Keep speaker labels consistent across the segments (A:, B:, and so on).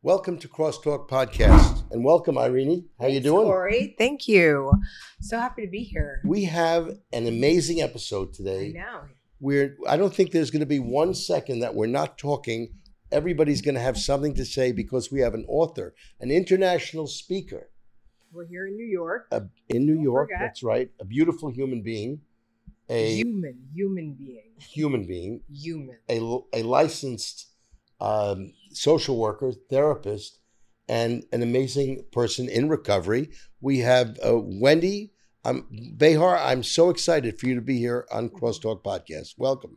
A: Welcome to Crosstalk Podcast, and welcome, Irene. How you doing?
B: Corey, thank you. So happy to be here.
A: We have an amazing episode today.
B: I know.
A: I don't think there's going to be 1 second that we're not talking. Everybody's going to have something to say because we have an author, an international speaker.
B: We're here in New York.
A: In New York,
B: forget.
A: that's right. A beautiful human being.
B: Human being.
A: A licensed social worker, therapist, and an amazing person in recovery. We have Wendy Behar. I'm so excited for you to be here on Crosstalk Podcast. Welcome.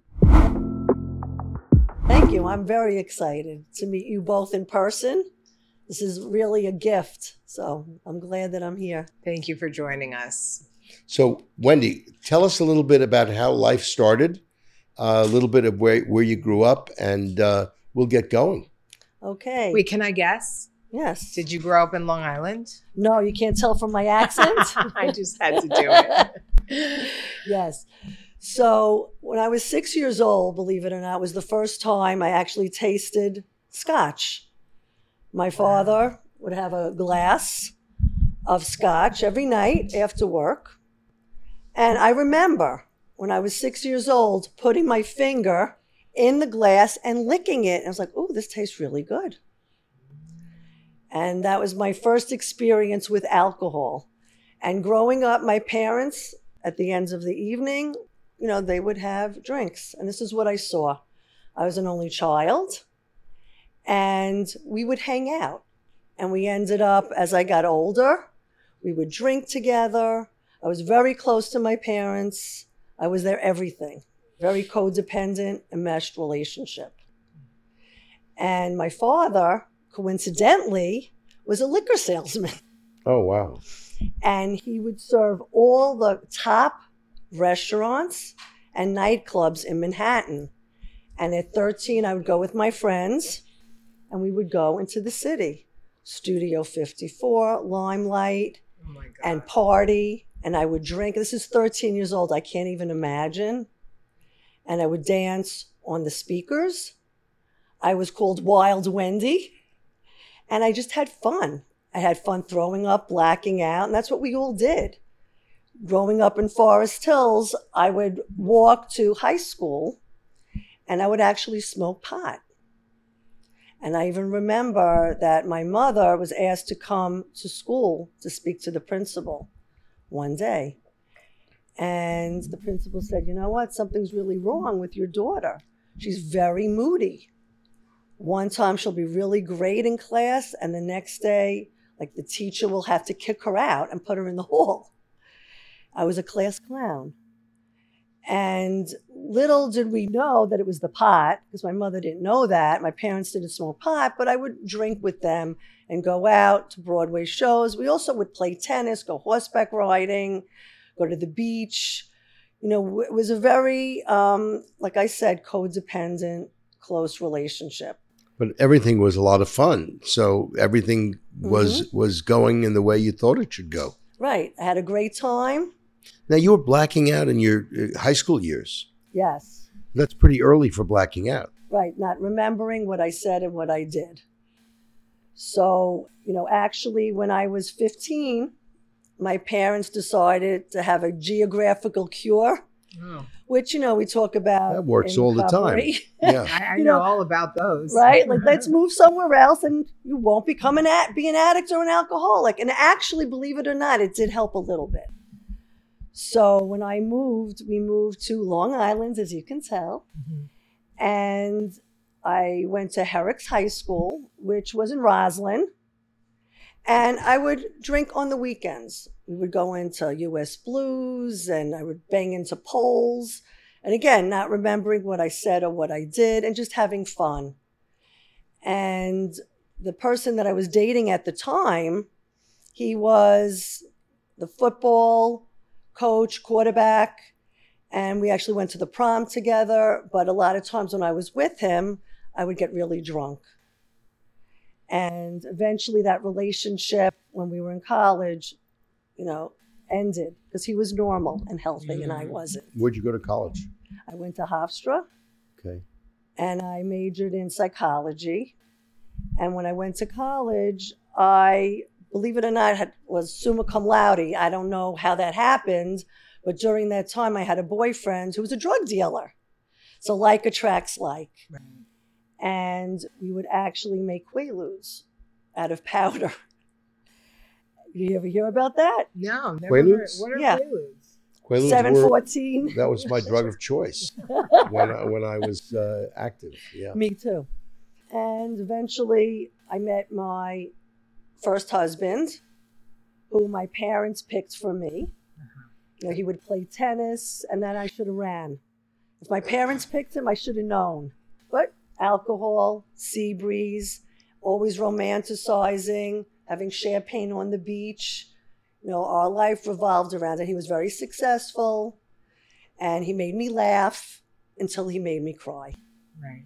C: Thank you. I'm very excited to meet you both in person. This is really a gift. So I'm glad that I'm here.
B: Thank you for joining us.
A: So, Wendy, tell us a little bit about how life started, a little bit of where you grew up, and we'll get going.
C: Okay.
B: Wait, can I guess?
C: Yes.
B: Did you grow up in Long Island?
C: No, you can't tell from my accent.
B: I just had to do it.
C: Yes. So when I was 6 years old, believe it or not, was the first time I actually tasted scotch. My father would have a glass of scotch every night after work. And I remember when I was 6 years old, putting my finger in the glass and licking it. And I was like, oh, this tastes really good. And that was my first experience with alcohol. And growing up, my parents, at the ends of the evening, they would have drinks. And this is what I saw. I was an only child. And we would hang out. And we ended up, as I got older, we would drink together. I was very close to my parents. I was their everything. Very codependent, enmeshed relationship. And my father, coincidentally, was a liquor salesman.
A: Oh, wow.
C: And he would serve all the top restaurants and nightclubs in Manhattan. And at 13, I would go with my friends, and we would go into the city. Studio 54, Limelight,
B: Oh my God.
C: and party. And I would drink. This is 13 years old. I can't even imagine. And I would dance on the speakers. I was called Wild Wendy. And I just had fun. I had fun throwing up, blacking out. And that's what we all did. Growing up in Forest Hills, I would walk to high school and I would actually smoke pot. And I even remember that my mother was asked to come to school to speak to the principal one day. And the principal said, you know what? Something's really wrong with your daughter. She's very moody. One time she'll be really great in class, and the next day, the teacher will have to kick her out and put her in the hall. I was a class clown. And little did we know that it was the pot, because my mother didn't know that. My parents didn't smoke pot, but I would drink with them and go out to Broadway shows. We also would play tennis, go horseback riding, go to the beach. It was a very, like I said, codependent, close relationship.
A: But everything was a lot of fun. So everything was going in the way you thought it should go.
C: Right. I had a great time.
A: Now, you were blacking out in your high school years.
C: Yes.
A: That's pretty early for blacking out.
C: Right. Not remembering what I said and what I did. So, actually, when I was 15, my parents decided to have a geographical cure, which, we talk about.
A: That works all the time. Yeah.
B: I know all about those.
C: Right? Let's move somewhere else and you won't be an addict or an alcoholic. And actually, believe it or not, it did help a little bit. So when we moved to Long Island, as you can tell. Mm-hmm. And I went to Herrick's High School, which was in Roslyn. And I would drink on the weekends. We would go into US Blues and I would bang into poles. And again, not remembering what I said or what I did and just having fun. And the person that I was dating at the time, he was the football coach, quarterback, and we actually went to the prom together. But a lot of times when I was with him, I would get really drunk. And eventually that relationship, when we were in college, ended because he was normal and healthy and I wasn't.
A: Where'd you go to college?
C: I went to Hofstra.
A: Okay.
C: And I majored in psychology. And when I went to college, I, believe it or not, was summa cum laude. I don't know how that happened, but during that time, I had a boyfriend who was a drug dealer. So like attracts like.
B: Right.
C: And we would actually make Quaaludes out of powder. You ever hear about that?
B: No, never heard.
A: Quaaludes?
B: What are
C: Yeah.
B: Quaaludes?
A: Quaaludes
C: 714.
A: that was my drug of choice when I was active. Yeah.
C: Me too. And eventually I met my first husband, who my parents picked for me. You know, he would play tennis, and then I should have ran. If my parents picked him, I should have known. But alcohol, sea breeze, always romanticizing, having champagne on the beach. You know, our life revolved around it. He was very successful, and he made me laugh until he made me cry.
B: Right.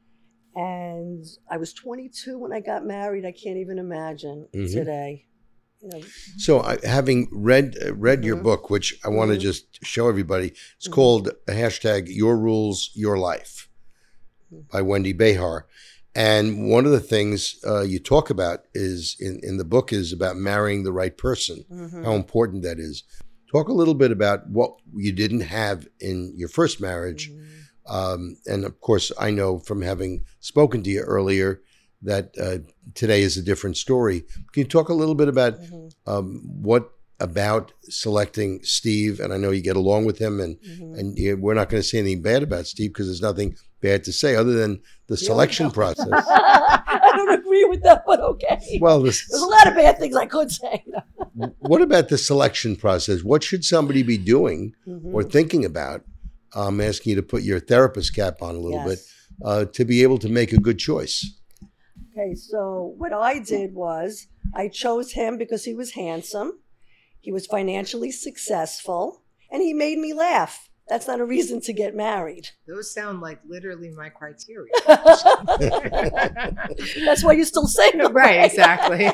C: And I was 22 when I got married. I can't even imagine today. You know,
A: So, having read your
C: Mhm.
A: book, which I want to
C: Mhm.
A: just show everybody, it's
C: Mhm.
A: called #Your Rules, Your Life by Wendy Behar. And one of the things you talk about is in the book is about marrying the right person, how important that is. Talk a little bit about what you didn't have in your first marriage. And of course, I know from having spoken to you earlier that today is a different story. Can you talk a little bit about what about selecting Steve? And I know you get along with him, and we're not going to say anything bad about Steve because there's nothing bad to say other than the selection process.
C: I don't agree with that, but okay.
A: Well,
C: There's a lot of bad things I could say.
A: what about the selection process? What should somebody be doing or thinking about? I'm asking you to put your therapist cap on a little
C: Yes.
A: bit to be able to make a good choice.
C: Okay, so what I did was I chose him because he was handsome, he was financially successful, and he made me laugh. That's not a reason to get married.
B: Those sound like literally my criteria.
C: That's why you're still single.
B: Right, exactly.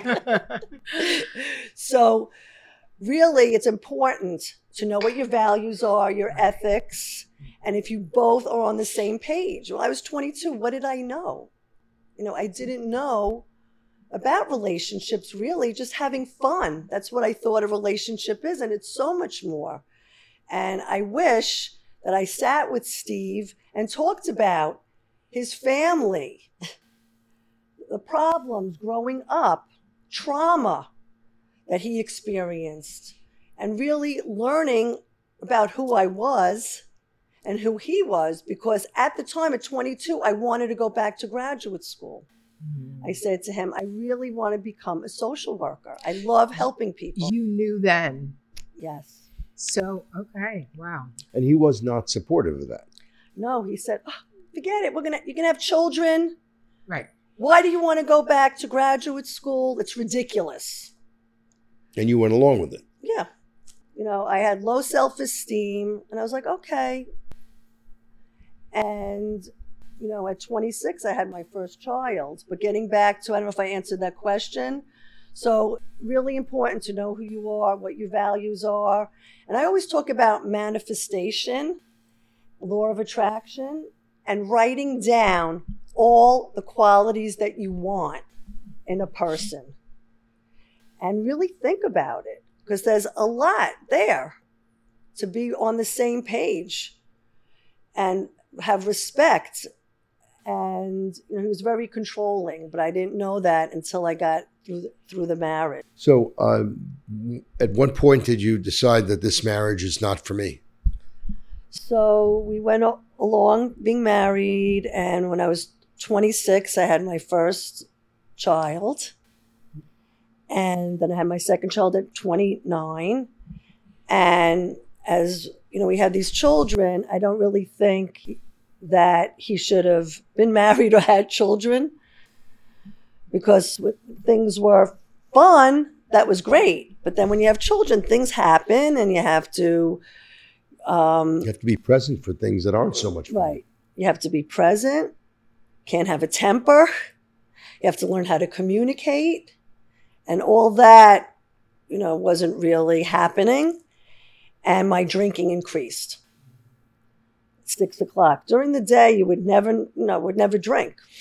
C: So really, it's important to know what your values are, your ethics, and if you both are on the same page. Well, I was 22. What did I know? You know, I didn't know about relationships, really, just having fun. That's what I thought a relationship is, and it's so much more. And I wish that I sat with Steve and talked about his family, the problems growing up, trauma that he experienced, and really learning about who I was and who he was, because at the time at 22, I wanted to go back to graduate school. I said to him, I really want to become a social worker. I love helping people.
B: You knew then.
C: Yes.
B: So, okay. Wow.
A: And he was not supportive of that.
C: No, he said, oh, forget it. You're gonna have children.
B: Right.
C: Why do you want to go back to graduate school? It's ridiculous.
A: And you went along with it.
C: Yeah. You know, I had low self-esteem, and I was like, okay. And, you know, at 26, I had my first child. But getting back to, I don't know if I answered that question. So really important to know who you are, what your values are. And I always talk about manifestation, law of attraction, and writing down all the qualities that you want in a person. And really think about it, because there's a lot there to be on the same page and have respect. And you know, he was very controlling, but I didn't know that until I got through the marriage.
A: So at what point did you decide that this marriage is not for me?
C: So we went along being married, and when I was 26, I had my first child. And then I had my second child at 29. And as you know, we had these children, I don't really think that he should have been married or had children, because things were fun, that was great. But then when you have children, things happen, and you have to...
A: you have to be present for things that aren't so much fun.
C: Right. You have to be present, can't have a temper, you have to learn how to communicate, and all that, you know, wasn't really happening. And my drinking increased. 6 o'clock. During the day, you would never drink.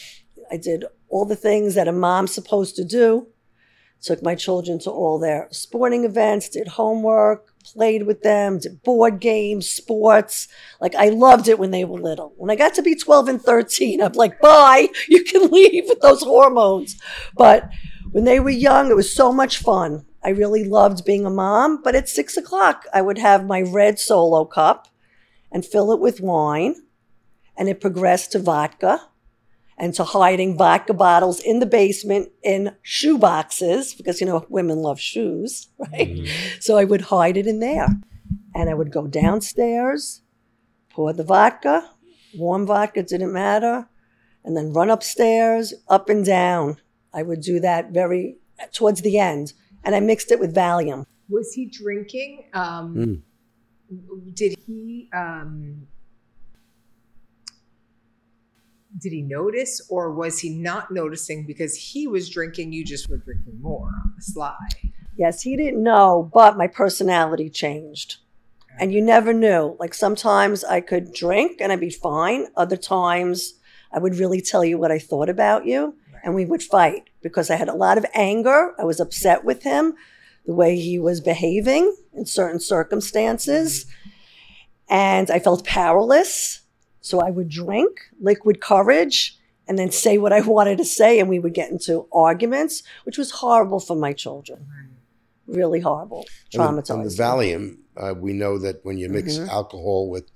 C: I did all the things that a mom's supposed to do. Took my children to all their sporting events, did homework, played with them, did board games, sports. Like, I loved it when they were little. When I got to be 12 and 13, I'm like, bye, you can leave with those hormones. But when they were young, it was so much fun. I really loved being a mom. But at 6 o'clock, I would have my red Solo cup and fill it with wine. And it progressed to vodka and to hiding vodka bottles in the basement in shoe boxes, because, women love shoes, right?
A: Mm-hmm.
C: So I would hide it in there. And I would go downstairs, pour the vodka, warm vodka, didn't matter, and then run upstairs, up and down. I would do that towards the end. And I mixed it with Valium.
B: Was he drinking? Did he notice, or was he not noticing because he was drinking, you just were drinking more on the sly?
C: Yes, he didn't know, but my personality changed. And you never knew. Like, sometimes I could drink and I'd be fine. Other times I would really tell you what I thought about you, and we would fight because I had a lot of anger. I was upset with him, the way he was behaving in certain circumstances. And I felt powerless. So I would drink liquid courage and then say what I wanted to say, and we would get into arguments, which was horrible for my children. Really horrible. Traumatized.
A: And the Valium, we know that when you mix alcohol with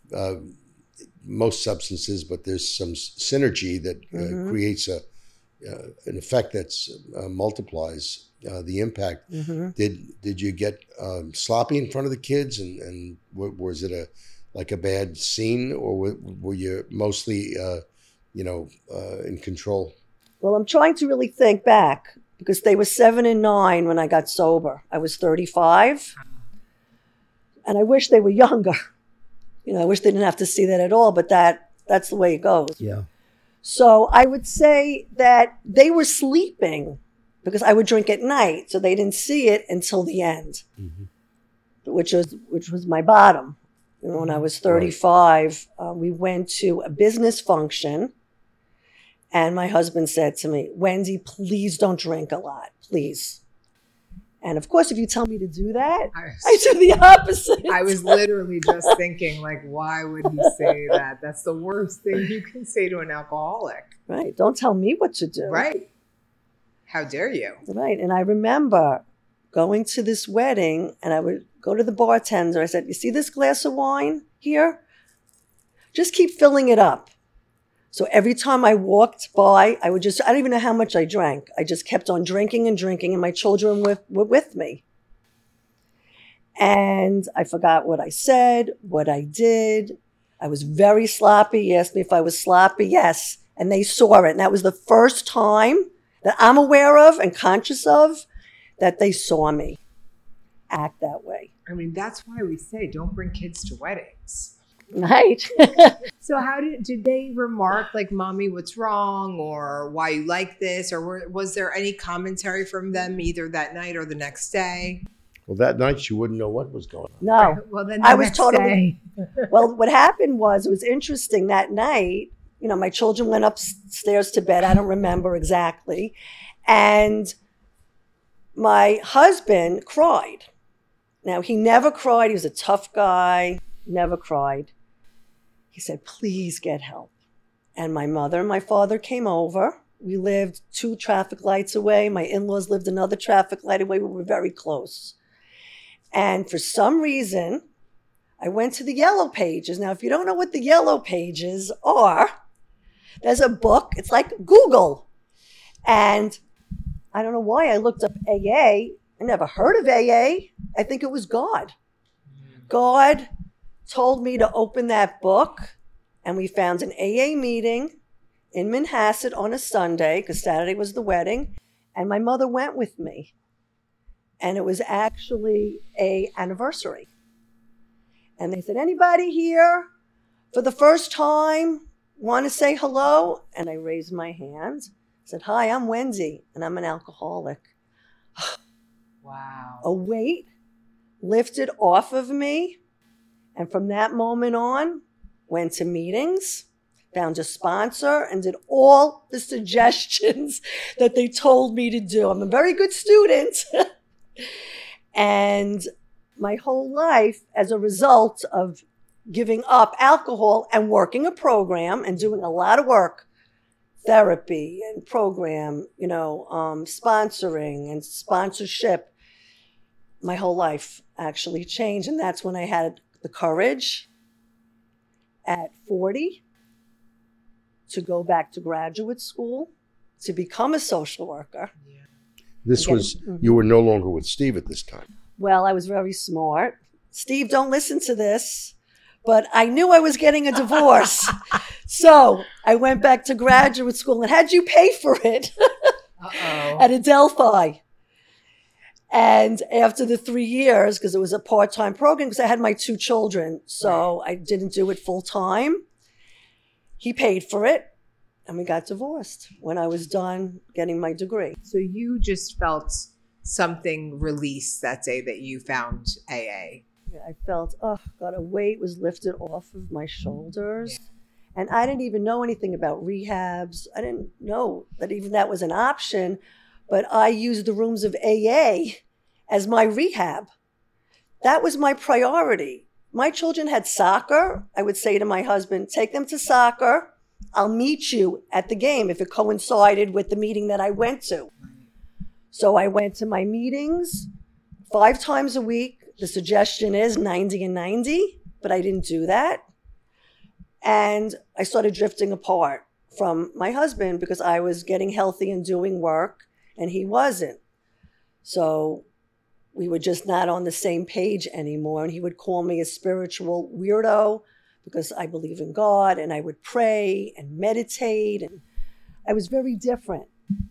A: most substances, but there's some synergy that creates an effect that's multiplies the impact. Did you get sloppy in front of the kids, and was it a bad scene, or were you mostly, in control?
C: Well, I'm trying to really think back, because they were 7 and 9 when I got sober. I was 35, and I wish they were younger. I wish they didn't have to see that at all, but that's the way it goes.
A: Yeah.
C: So I would say that they were sleeping, because I would drink at night, so they didn't see it until the end, which was my bottom. When I was 35, we went to a business function, and my husband said to me, "Wendy, please don't drink a lot, please." And of course, if you tell me to do that, I do the opposite.
B: I was literally just thinking, like, why would he say that? That's the worst thing you can say to an alcoholic.
C: Right. Don't tell me what to do.
B: Right. How dare you?
C: Right. And I remember going to this wedding, and I would go to the bartender. I said, "You see this glass of wine here? Just keep filling it up." So every time I walked by, I don't even know how much I drank. I just kept on drinking, and my children were with me. And I forgot what I said, what I did. I was very sloppy. He asked me if I was sloppy. Yes. And they saw it. And that was the first time that I'm aware of and conscious of that they saw me act that way.
B: I mean, that's why we say don't bring kids to weddings.
C: Right.
B: So how did they remark, like, "Mommy, what's wrong?" or "Why you like this?" or was there any commentary from them either that night or the next day?
A: Well, that night you wouldn't know what was going on.
C: No.
B: Well, then
C: I was totally. Well, what happened was, it was interesting that night. My children went upstairs to bed. I don't remember exactly. And my husband cried. Now, he never cried. He was a tough guy, never cried. He said, "Please get help." And my mother and my father came over. We lived 2 traffic lights away. My in-laws lived another traffic light away. We were very close. And for some reason, I went to the Yellow Pages. Now, if you don't know what the Yellow Pages are, there's a book. It's like Google. And I don't know why I looked up AA. I never heard of AA. I think it was God. God told me to open that book, and we found an AA meeting in Manhasset on a Sunday, because Saturday was the wedding, and my mother went with me. And it was actually an anniversary. And they said, "Anybody here for the first time want to say hello?" And I raised my hand, said, "Hi, I'm Wendy, and I'm an alcoholic."
B: Wow.
C: A weight lifted off of me. And from that moment on, went to meetings, found a sponsor, and did all the suggestions that they told me to do. I'm a very good student. And my whole life, as a result of giving up alcohol and working a program and doing a lot of work, therapy and program, sponsoring and sponsorship, my whole life actually changed. And that's when I had the courage at 40 to go back to graduate school, to become a social worker.
B: Yeah.
A: This was, you were no longer with Steve at this time.
C: Well, I was very smart. Steve, don't listen to this, but I knew I was getting a divorce. So I went back to graduate school and had you pay for it at Adelphi. And after the 3 years, because it was a part-time program, because I had my 2 children, so I didn't do it full-time, he paid for it, and we got divorced when I was done getting my degree.
B: So you just felt something release that day that you found AA.
C: I felt, oh, God, a weight was lifted off of my shoulders. Yeah. And I didn't even know anything about rehabs. I didn't know that even that was an option. But I used the rooms of AA as my rehab. That was my priority. My children had soccer. I would say to my husband, take them to soccer. I'll meet you at the game if it coincided with the meeting that I went to. So I went to my meetings 5 times a week. The suggestion is 90 and 90, but I didn't do that. And I started drifting apart from my husband because I was getting healthy and doing work, and he wasn't. So we were just not on the same page anymore. And he would call me a spiritual weirdo because I believe in God, and I would pray and meditate, and I was very different.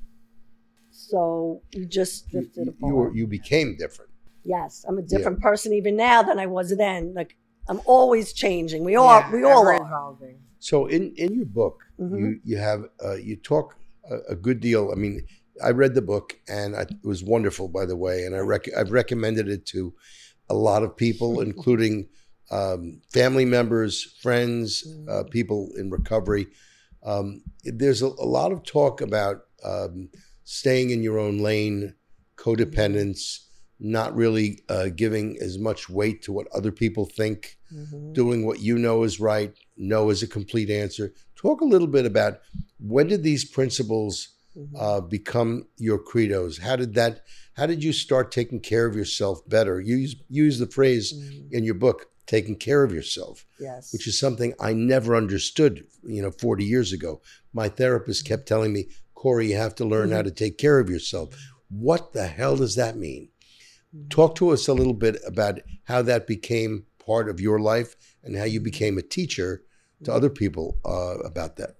C: So we just drifted apart.
A: You became different.
C: Yes, I'm a different person even now than I was then. Like, I'm always changing. We all are
B: evolving.
A: So in your book, you have you talk a good deal. I mean, I read the book, and it was wonderful, by the way. And I've recommended it to a lot of people, including family members, friends, people in recovery. There's a lot of talk about staying in your own lane, codependence, not really giving as much weight to what other people think, doing what you know is right, no is a complete answer. Talk a little bit about, when did these principles become your credos? How did you start taking care of yourself better? You use the phrase in your book, taking care of yourself,
C: yes,
A: which is something I never understood, 40 years ago. My therapist kept telling me, Corey, you have to learn how to take care of yourself. What the hell does that mean? Talk to us a little bit about how that became part of your life and how you became a teacher to other people about that.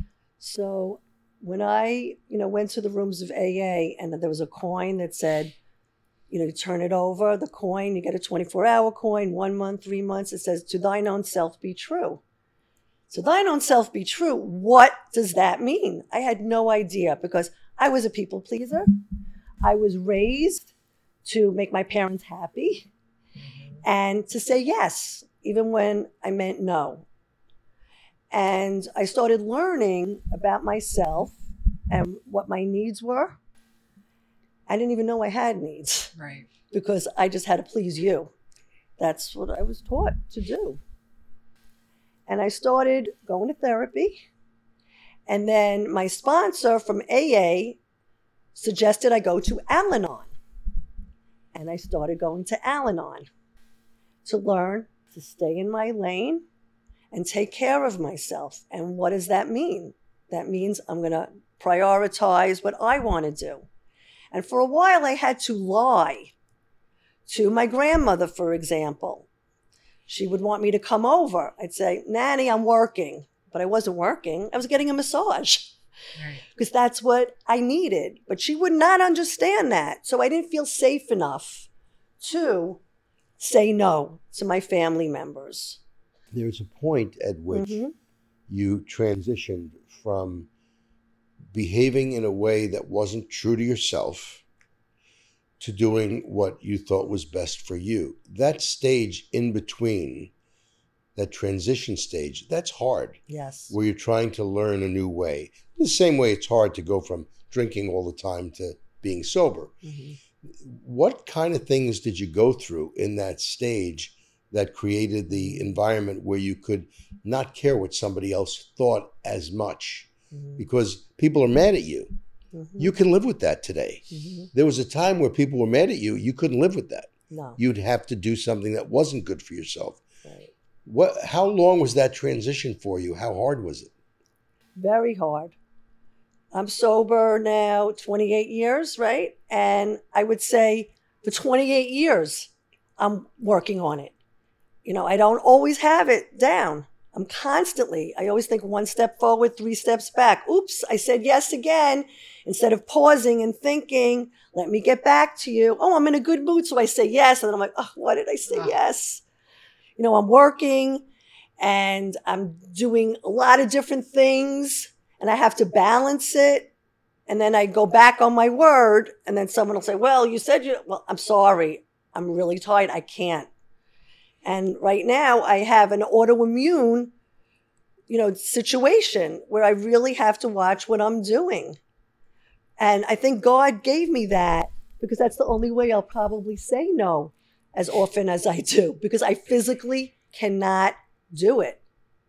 C: So when I, went to the rooms of AA, and there was a coin that said, you turn it over, the coin, you get a 24-hour coin, 1 month, 3 months. It says, to thine own self be true. To thine own self be true. What does that mean? I had no idea, because I was a people pleaser. I was raised to make my parents happy and to say yes, even when I meant no. And I started learning about myself and what my needs were. I didn't even know I had needs.
B: Right.
C: Because I just had to please you. That's what I was taught to do. And I started going to therapy. And then my sponsor from AA suggested I go to Al-Anon. And I started going to Al-Anon to learn to stay in my lane and take care of myself. And what does that mean? That means I'm going to prioritize what I want to do. And for a while, I had to lie to my grandmother, for example. She would want me to come over. I'd say, Nanny, I'm working. But I wasn't working. I was getting a massage. Right. Because that's what I needed. But she would not understand that. So I didn't feel safe enough to say no to my family members.
A: There's a point at which you transitioned from behaving in a way that wasn't true to yourself to doing what you thought was best for you. That stage in between, that transition stage, that's hard,
C: Yes.
A: where you're trying to learn a new way. The same way it's hard to go from drinking all the time to being sober.
C: Mhm.
A: What kind of things did you go through in that stage that created the environment where you could not care what somebody else thought as much?
C: Mhm.
A: Because people are mad at you.
C: Mhm.
A: You can live with that today.
C: Mhm.
A: There was a time where people were mad at you. You couldn't live with that.
C: No.
A: You'd have to do something that wasn't good for yourself.
C: Right.
A: How long was that transition for you? How hard was it?
C: Very hard. I'm sober now 28 years, right? And I would say for 28 years, I'm working on it. I don't always have it down. I always think one step forward, three steps back. Oops, I said yes again. Instead of pausing and thinking, let me get back to you. Oh, I'm in a good mood, so I say yes. And then I'm like, oh, why did I say yes? I'm working and I'm doing a lot of different things and I have to balance it. And then I go back on my word and then someone will say, well, I'm sorry. I'm really tired. I can't. And right now I have an autoimmune, situation where I really have to watch what I'm doing. And I think God gave me that because that's the only way I'll probably say no as often as I do, because I physically cannot do it.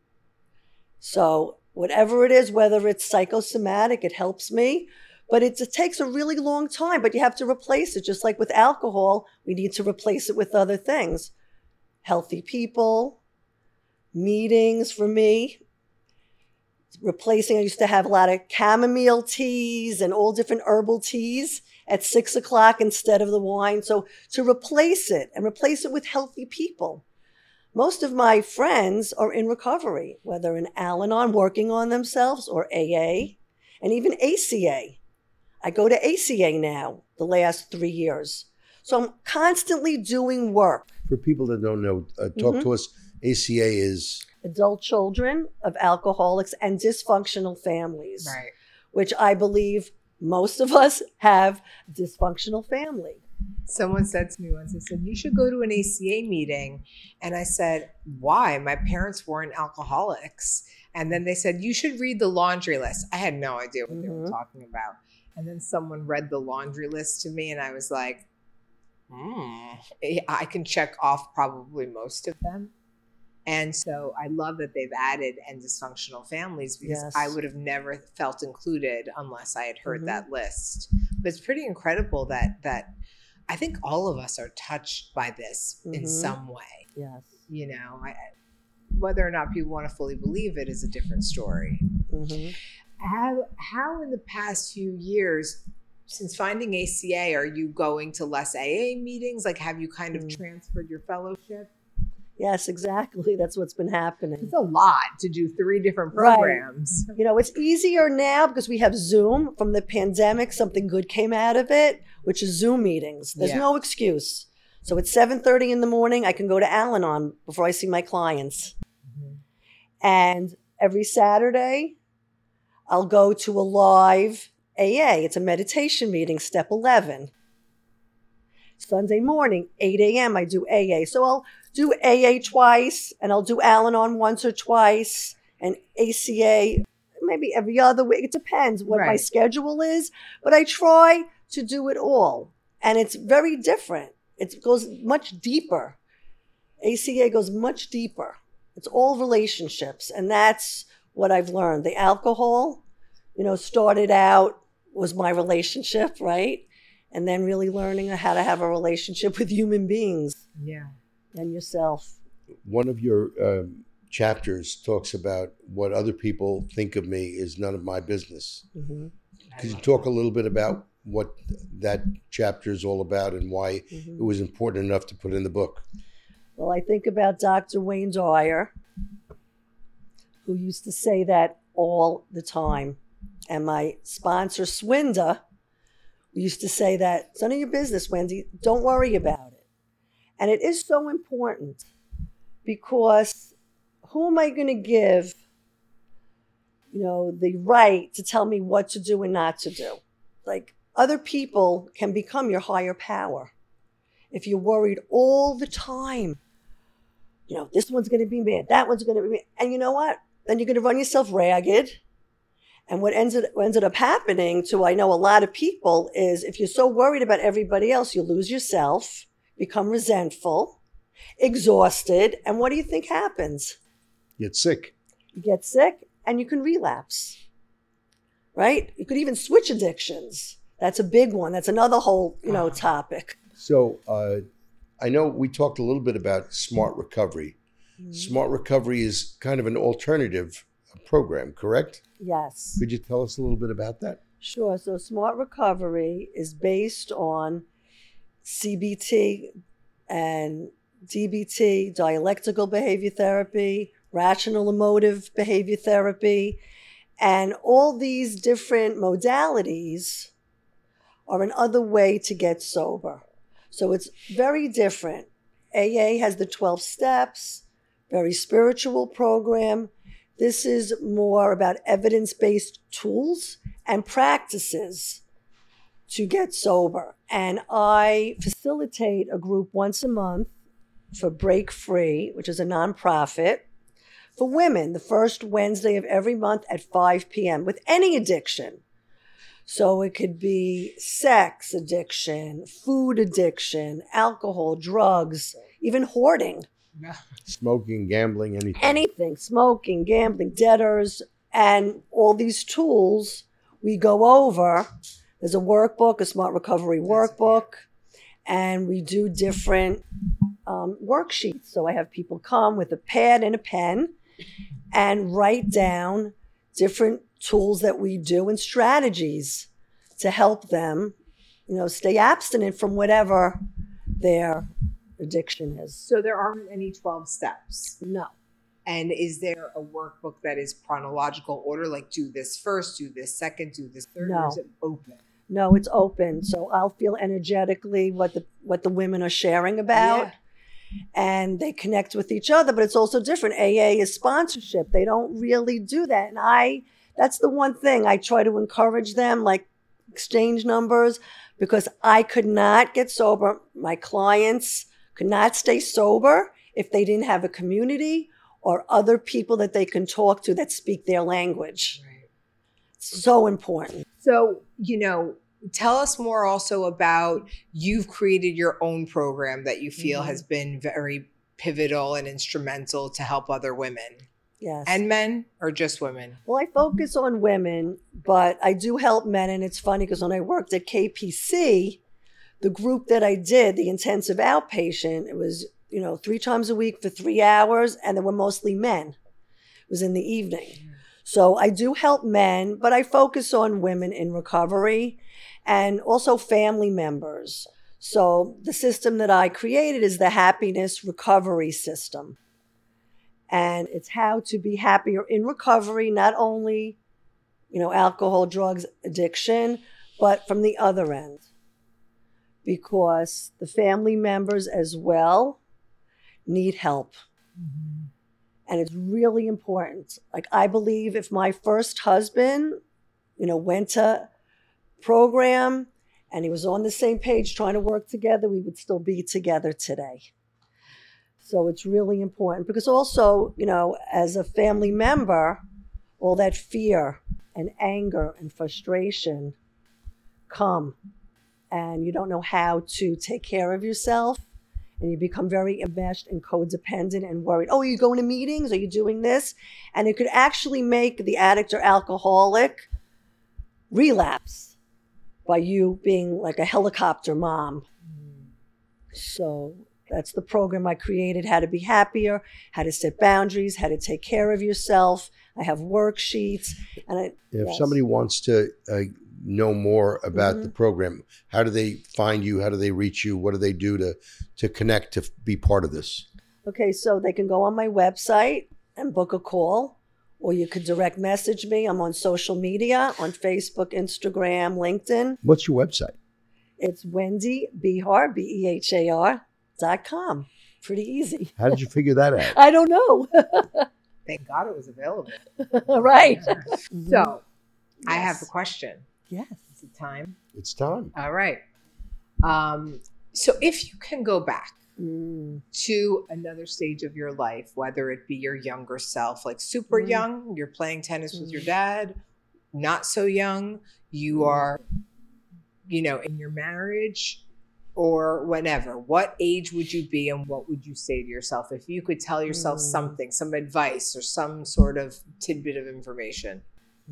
C: So whatever it is, whether it's psychosomatic, it helps me, but it takes a really long time, but you have to replace it. Just like with alcohol, we need to replace it with other things. Healthy people, meetings for me, replacing, I used to have a lot of chamomile teas and all different herbal teas at 6 o'clock instead of the wine. So to replace it with healthy people. Most of my friends are in recovery, whether in Al-Anon working on themselves or AA and even ACA. I go to ACA now the last 3 years. So I'm constantly doing work.
A: For people that don't know, talk to us. ACA is
C: Adult Children of Alcoholics and Dysfunctional Families,
B: Right.
C: which I believe most of us have a dysfunctional family.
B: Someone said to me once, they said, you should go to an ACA meeting. And I said, why? My parents weren't alcoholics. And then they said, you should read the laundry list. I had no idea what they were talking about. And then someone read the laundry list to me and I was like, I can check off probably most of them. And so I love that they've added and dysfunctional families because
C: Yes.
B: I would have never felt included unless I had heard that list. But it's pretty incredible that I think all of us are touched by this in some way.
C: Yes.
B: Whether or not people want to fully believe it is a different story.
C: Mm-hmm.
B: How in the past few years, since finding ACA, are you going to less AA meetings? Like, have you kind of transferred your fellowship?
C: Yes, exactly. That's what's been happening.
B: It's a lot to do 3 different programs.
C: Right. It's easier now because we have Zoom. From the pandemic, something good came out of it, which is Zoom meetings. There's no excuse. So at 7:30 in the morning, I can go to Al-Anon before I see my clients. Mm-hmm. And every Saturday, I'll go to a live AA. It's a meditation meeting, step 11. Sunday morning, 8 a.m., I do AA. So I'll do AA twice, and I'll do Al-Anon once or twice, and ACA maybe every other week. It depends what my schedule is, but I try to do it all. And it's very different. It goes much deeper. ACA goes much deeper. It's all relationships, and that's what I've learned. The alcohol, started out was my relationship, right? And then really learning how to have a relationship with human beings.
B: Yeah.
C: And yourself.
A: one of your chapters talks about what other people think of me is none of my business.
C: Mm-hmm.
A: Could you talk a little bit about what that chapter is all about and why it was important enough to put in the book?
C: Well, I think about Dr. Wayne Dyer, who used to say that all the time. And my sponsor, Swinda, used to say that, it's none of your business, Wendy. Don't worry about it. And it is so important because who am I going to give, the right to tell me what to do and not to do? Like, other people can become your higher power. If you're worried all the time, this one's going to be mad, that one's going to be mad. And you know what? Then you're going to run yourself ragged. And what ended up happening to, I know, a lot of people is if you're so worried about everybody else, you lose yourself, become resentful, exhausted. And what do you think happens?
A: Get sick.
C: You get sick and you can relapse, right? You could even switch addictions. That's a big one. That's another whole, topic.
A: So I know we talked a little bit about Smart Recovery.
C: Mm-hmm.
A: Smart Recovery is kind of an alternative program, correct?
C: Yes.
A: Could you tell us a little bit about that?
C: Sure. So Smart Recovery is based on CBT and DBT, dialectical behavior therapy, rational emotive behavior therapy, and all these different modalities are another way to get sober. So it's very different. AA has the 12 steps, very spiritual program. This is more about evidence-based tools and practices to get sober. And I facilitate a group once a month for Break Free, which is a nonprofit, for women, the first Wednesday of every month at 5 p.m. with any addiction. So it could be sex addiction, food addiction, alcohol, drugs, even hoarding.
A: Smoking, gambling, anything.
C: Anything, smoking, gambling, debtors, and all these tools we go over. There's a workbook, a Smart Recovery workbook, and we do different worksheets. So I have people come with a pad and a pen and write down different tools that we do and strategies to help them, stay abstinent from whatever their addiction is.
B: So there aren't any 12 steps.
C: No.
B: And is there a workbook that is chronological order, like do this first, do this second, do this third,
C: No.
B: or is it open?
C: No, it's open. So I'll feel energetically what the women are sharing about.
B: Yeah.
C: And they connect with each other, but it's also different. AA is sponsorship. They don't really do that. And that's the one thing I try to encourage them, like exchange numbers, because I could not get sober. My clients could not stay sober if they didn't have a community or other people that they can talk to that speak their language.
B: Right.
C: So important.
B: So, tell us more also about you've created your own program that you feel has been very pivotal and instrumental to help other women.
C: Yes.
B: And men or just women?
C: Well, I focus on women, but I do help men. And it's funny because when I worked at KPC, the group that I did, the intensive outpatient, it was, 3 times a week for 3 hours, and they were mostly men. It was in the evening. So I do help men, but I focus on women in recovery and also family members. So the system that I created is the happiness recovery system. And it's how to be happier in recovery, not only, alcohol, drugs, addiction, but from the other end. Because the family members as well need help. Mm-hmm. And it's really important. Like, I believe if my first husband, went to program and he was on the same page trying to work together, we would still be together today. So it's really important because also, as a family member, all that fear and anger and frustration come and you don't know how to take care of yourself. And you become very enmeshed and codependent and worried. Oh, are you going to meetings? Are you doing this? And it could actually make the addict or alcoholic relapse by you being like a helicopter mom. So that's the program I created, how to be happier, how to set boundaries, how to take care of yourself. I have worksheets. And
A: if somebody wants to know more about the program, how do they find you? How do they reach you? What do they do to connect, to be part of this?
C: Okay, so they can go on my website and book a call, or you could direct message me. I'm on social media, on Facebook, Instagram, LinkedIn.
A: What's your website? It's
C: WendyBehar, BEHAR.com. Pretty easy.
A: How did you figure that out?
C: I don't know.
B: Thank God it was available.
C: Right.
B: So I have a question.
C: Yes.
B: Is it time?
A: It's time.
B: All right. So if you can go back to another stage of your life, whether it be your younger self, like super young, you're playing tennis with your dad, not so young, you are, you know, in your marriage, or whenever. What age would you be, and what would you say to yourself if you could tell yourself something, some advice or some sort of tidbit of information?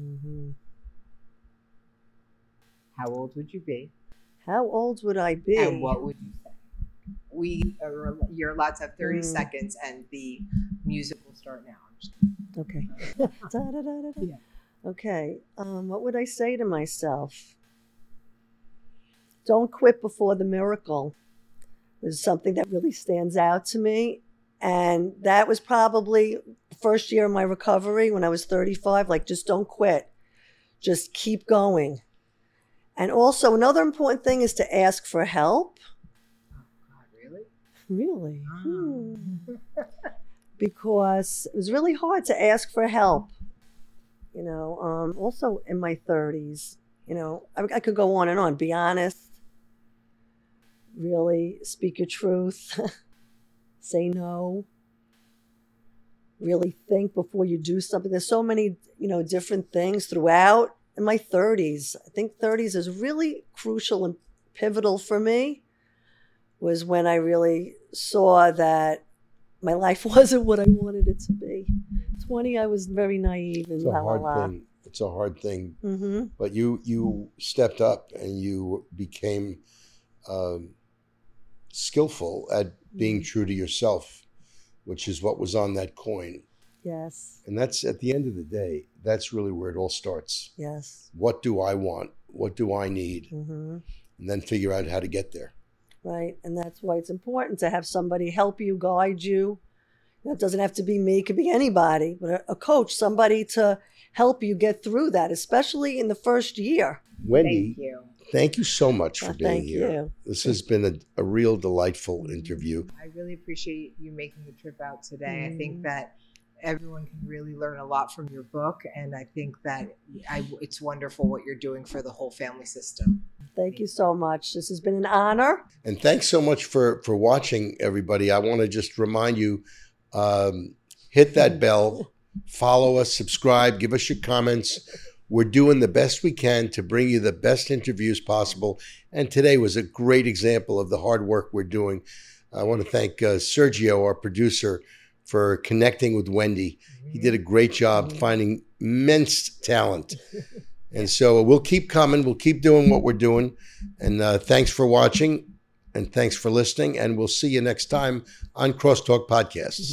B: How old would you be?
C: How old would I be?
B: And what would you say? You're allowed to have 30 seconds, and the music will start now.
C: Okay. Yeah. Okay. What would I say to myself? Don't quit before the miracle. There's something that really stands out to me. And that was probably the first year of my recovery when I was 35. Like, just don't quit. Just keep going. And also, another important thing is to ask for help.
B: Oh, God, really?
C: Really? Because it was really hard to ask for help. You know, also in my 30s, you know, I could go on and on. Be honest. Really speak your truth. Say no. Really think before you do something. There's so many, you know, different things throughout. In my 30s, I think 30s is really crucial and pivotal for me, was when I really saw that my life wasn't what I wanted it to be. 20, I was very naive and
A: It's a hard thing. It's a hard thing. But you stepped up and you became skillful at being true to yourself, which is what was on that coin.
C: Yes.
A: And that's, at the end of the day, that's really where it all starts.
C: Yes.
A: What do I want? What do I need? And then figure out how to get there.
C: Right. And that's why it's important to have somebody help you, guide you. You know, it doesn't have to be me. It could be anybody, but a coach, somebody to help you get through that, especially in the first year.
A: Wendy, thank you so much for being here.
C: You.
A: This has been a real delightful interview.
B: I really appreciate you making the trip out today. I think that everyone can really learn a lot from your book, and I think that it's wonderful what you're doing for the whole family system.
C: Thank you so much. This has been an honor.
A: And thanks so much for watching, everybody. I want to just remind you, hit that bell, follow us, subscribe, give us your comments. We're doing the best we can to bring you the best interviews possible. And today was a great example of the hard work we're doing. I want to thank Sergio, our producer, for connecting with Wendy. He did a great job finding immense talent. And so we'll keep coming. We'll keep doing what we're doing. And thanks for watching. And thanks for listening. And we'll see you next time on Crosstalk Podcasts.